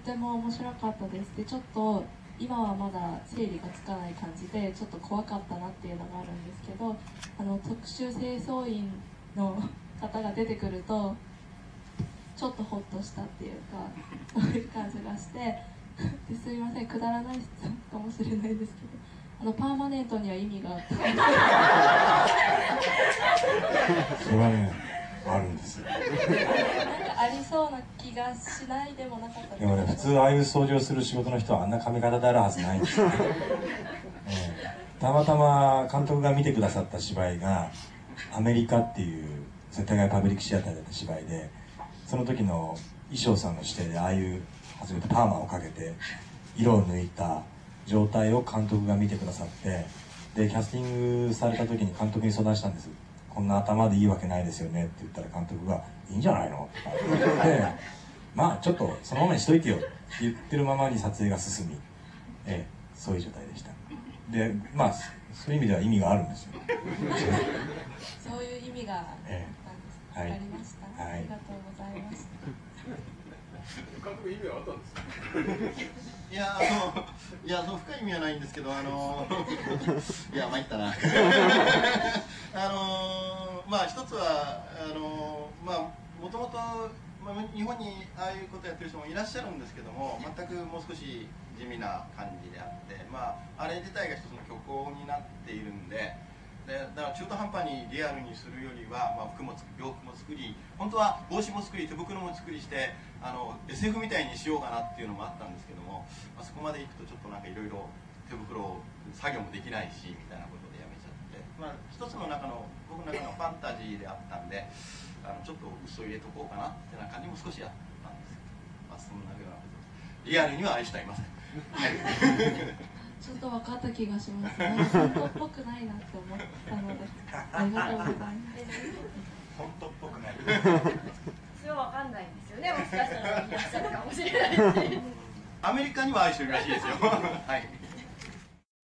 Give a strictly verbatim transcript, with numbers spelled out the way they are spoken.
っても面白かったです。でちょっと今はまだ整理がつかない感じでちょっと怖かったなっていうのがあるんですけど、あの特殊清掃員の方が出てくるとちょっとホッとしたっていうか、そういう感じがしてですいません、くだらない質問かもしれないですけど、あのパーマネントには意味があってそれはね、あるんですよ。 なんかありそうな気がしないでもなかったです。 でもね、普通ああいう掃除をする仕事の人はあんな髪型であるはずないんですよ、ねえー、たまたま監督が見てくださった芝居がアメリカっていう絶対外パブリックシアターでやった芝居で、その時の衣装さんの指定でああいう初めてパーマをかけて色を抜いた状態を監督が見てくださって、でキャスティングされた時に監督に相談したんです。こんな頭でいいわけないですよねって言ったら、監督がいいんじゃないのとか言ってまあちょっとそのままにしといてよって言ってるままに撮影が進み、ええ、そういう状態でした。でまあそういう意味では意味があるんですよそういう意味があったんです、ええ、はい、分かりました、はい、ありがとうございます。 監督意味はあったんですか？ いや、あの、いや、その深い意味はないんですけど、あの、いや、参ったな。あの、まあ、一つは、あの、まあ、もともと、まあ、日本にああいうことやってる人もいらっしゃるんですけども、全くもう少し地味な感じであって、まあ、あれ自体が一つの虚構になっているんで、でだから中途半端にリアルにするよりは、まあ、服も洋服も作り、本当は帽子も作り、手袋も作りして、あの エスエフ みたいにしようかなっていうのもあったんですけども、まあ、そこまでいくとちょっとなんかいろいろ手袋を作業もできないしみたいなことでやめちゃって、まあ、一つの中の僕の中のファンタジーであったんで、あのちょっと嘘入れとこうかなってな感じも少しあったんですけど、まあ、そんなようなことリアルには愛してはいませんちょっと分かった気がします。本当っぽくないなって思ったので、ありがとうございます。 本当っぽくない。 それは分かんないんですよね。もしかしたらいらっしゃるかもしれないし。 アメリカには愛してるらしいですよ。はい。